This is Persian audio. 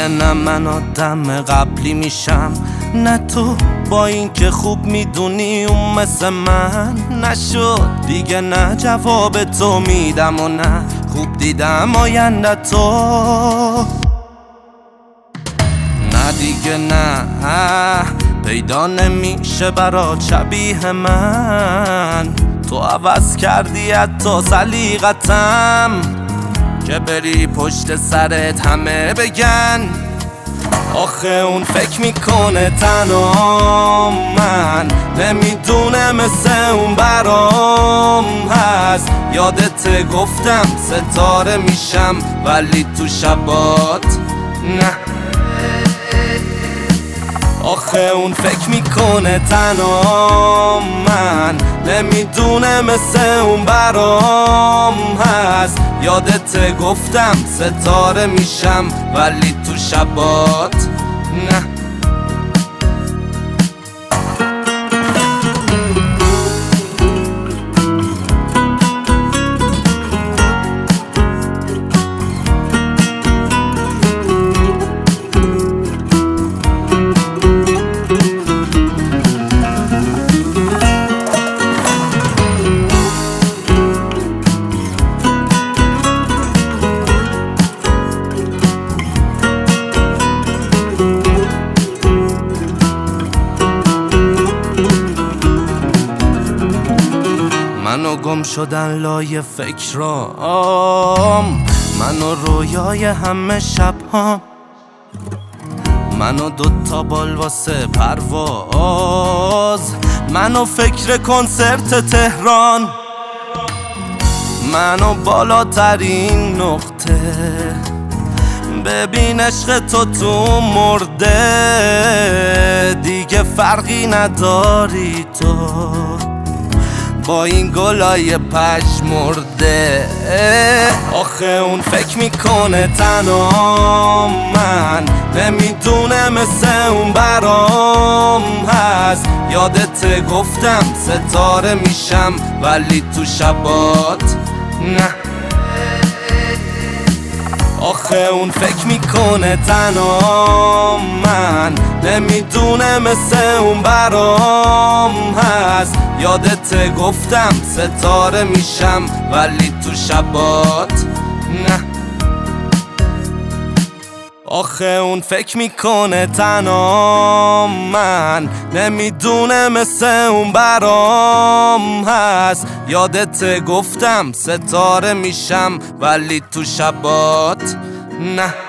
نه من آدم قبلی میشم نه تو، با این که خوب میدونی اون مثل من نشد دیگه. نه جواب تو میدم و نه خوب دیدم آینده تو. نه دیگه نه پیدا نمیشه برا شبیه من. تو عوض کردی حتی سلیقتم که بری پشت سرت همه بگن آخه اون فکر میکنه تنها من نمیدونه مثل اون برام هست. یادت گفتم ستاره میشم ولی تو شبات نه. آخه اون فکر میکنه تنها من نمیدونه مثل اون برام هست. یادت گفتم ستاره میشم ولی تو شبات نه. منو گم شدن لای فکرام، منو رویای همه شبهام، منو دوتا بال واسه پرواز، منو فکر کنسرت تهران، منو بالاترین نقطه. ببین عشق تو مرده دیگه فرقی نداری تو با این گلای پژمرده. آخه اون فکر میکنه تنها من نمیدونه مثل اون برام هست. یادت گفتم ستاره میشم ولی تو شبات نه. آخه اون فکر میکنه تنها من نمیدونه مثل اون برام هست. یادت گفتم ستاره میشم ولی تو شبات نه. آخه اون فکر میکنه تنها من نمیدونه مثل اون برام هست. یادت گفتم ستاره میشم ولی تو شبات نه.